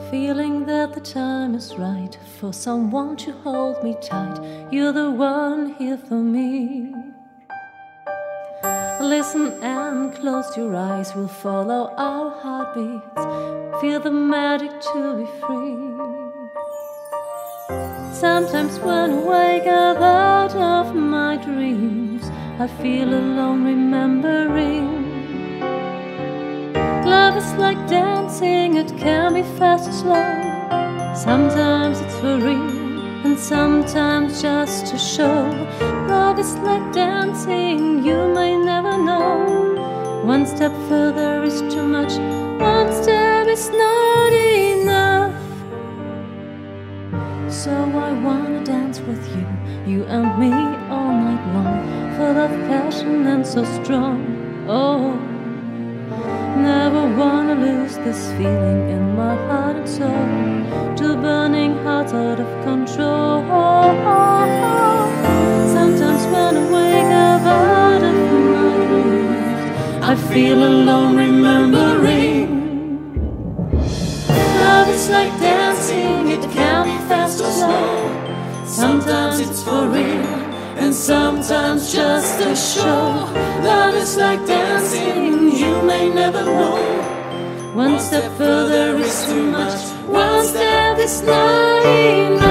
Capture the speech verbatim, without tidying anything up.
Feeling that the time is right for someone to hold me tight. You're the one here for me. Listen and close your eyes. We'll follow our heartbeats. Feel the magic to be free. Sometimes when I wake up out of my dreams, I feel alone remembering. Love is like dancing, it can be fast or slow. Sometimes it's for real, and sometimes just to show. Love is like dancing, you may never know. One step further is too much, one step is not enough. So I wanna dance with you, you and me all night long, full of passion and so strong. Oh, never wanna lose this feeling in my heart and soul. Two burning hearts out of control. Sometimes when I wake up out of my dreams, I feel alone remembering. Love is like dancing, it can be fast or slow. Sometimes it's for real, and sometimes just a show. Love is like dancing, you may never know. One step further is too much, one step is not enough.